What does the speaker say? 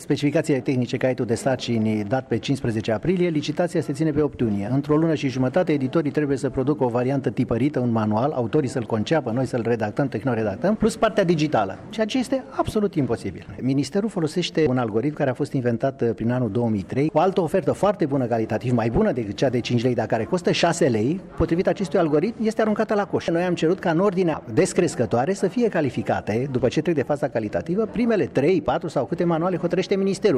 Specificațiile tehnice, caietul de sarcini dat pe 15 aprilie, licitația se ține pe 8 iunie. Într-o lună și jumătate, editorii trebuie să producă o variantă tipărită, un manual, autorii să-l conceapă, noi să-l redactăm, tehnoredactăm, plus partea digitală, ceea ce este absolut imposibil. Ministerul folosește un algoritm care a fost inventat prin anul 2003, cu altă ofertă foarte bună calitativ, mai bună decât cea de 5 lei, dar care costă 6 lei. Potrivit acestui algoritm, este aruncată la coș. Noi am cerut ca în ordinea descrescătoare să fie calificate, după ce trec de faza calitativă, primele 3, 4 sau câte manuale hotărăște Ministerul.